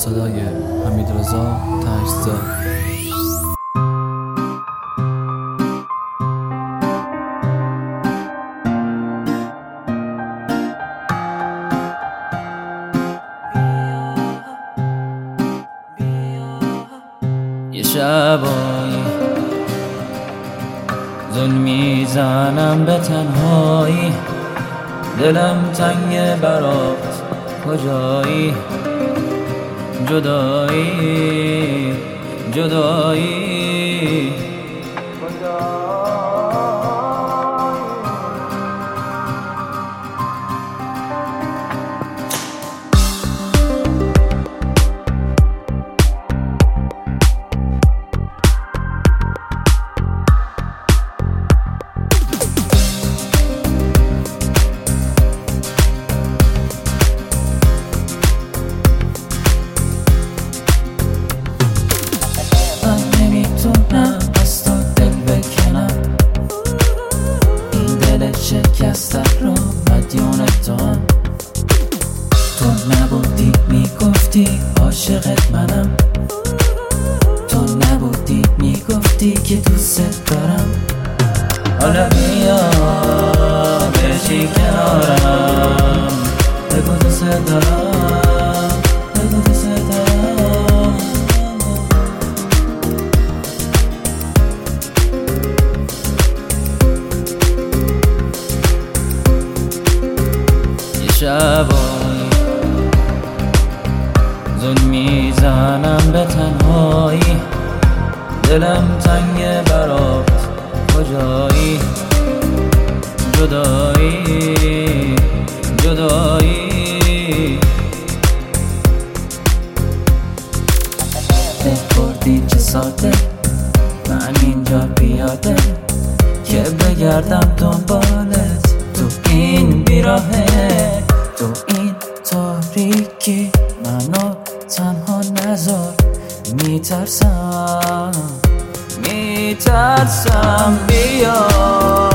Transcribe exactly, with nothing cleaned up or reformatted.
صدای حمیدرضا تاج‌زاد. یه شبایی زل میزنم به تنهایی، دلم تنگ برات کجایی، جدایی جدایی شکسته رو مدیون تو هم. تو نبودی میگفتی عاشقت منم، تو نبودی میگفتی که دوست دارم. حالا بیا بشی کنارم، بگو دوست دارم، بگو دوست دارم. شبایی زل میزنم به تنهایی، دلم تنگ برات کجایی، جدایی جدایی بپردی چه ساده من اینجا بیاده که بگردم دنبالت تو این بیراهه، تو این تاریکی منو تنها نذار، میترسم میترسم بیا